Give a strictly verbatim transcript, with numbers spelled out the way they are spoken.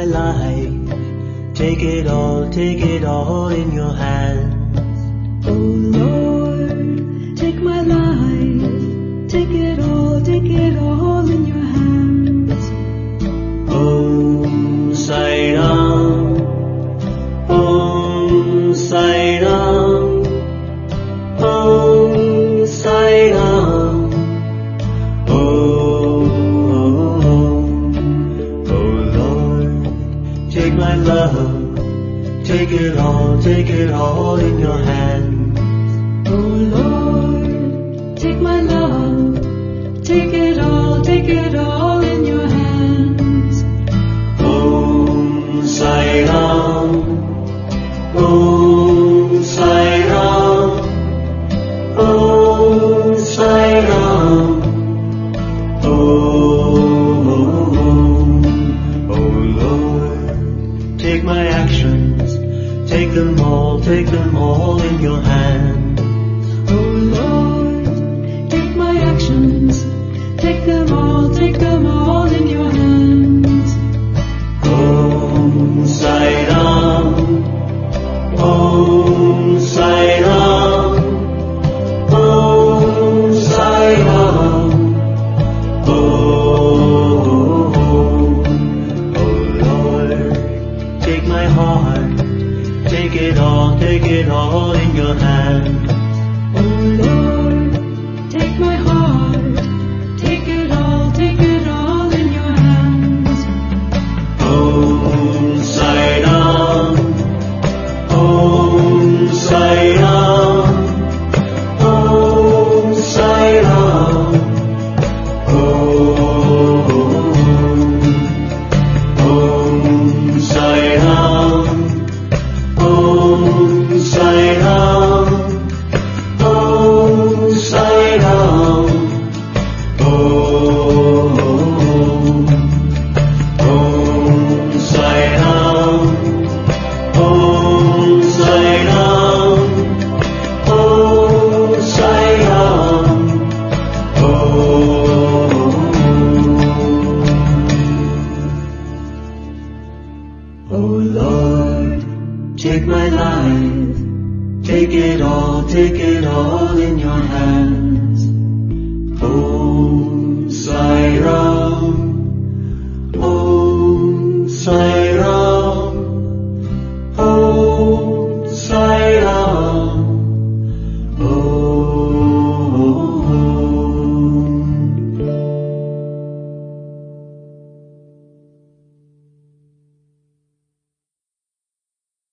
life. Take it all, take it all in your hands. Oh Lord, take my life. Take it all, take it all in your hands. Om Sai Ram, Om Sai Ram, Om Sai Ram. Oh, oh Lord, take my love. Take it all, take it all in your hands. Oh Lord, take my love. Take it all, take it all in your hands. Om Sai Ram, Om Sai Ram, Om Sai Ram. Oh, oh Lord, take my actions, take them all, take them all in your hands. Oh Lord, take my actions, take them all, take them all in your hands. Om Sai Ram, Om Sai Ram, Om Sai Ram. Oh, oh Lord, take my heart, take it all, take it all in your hands. Oh Lord, take my heart, take it all, take it all in your hands. Om Sai Ram, Om Sai Ram, Om Sai Ram. Oh, Om Sai Ram, Om Sai Ram, Om Sai Ram. Oh.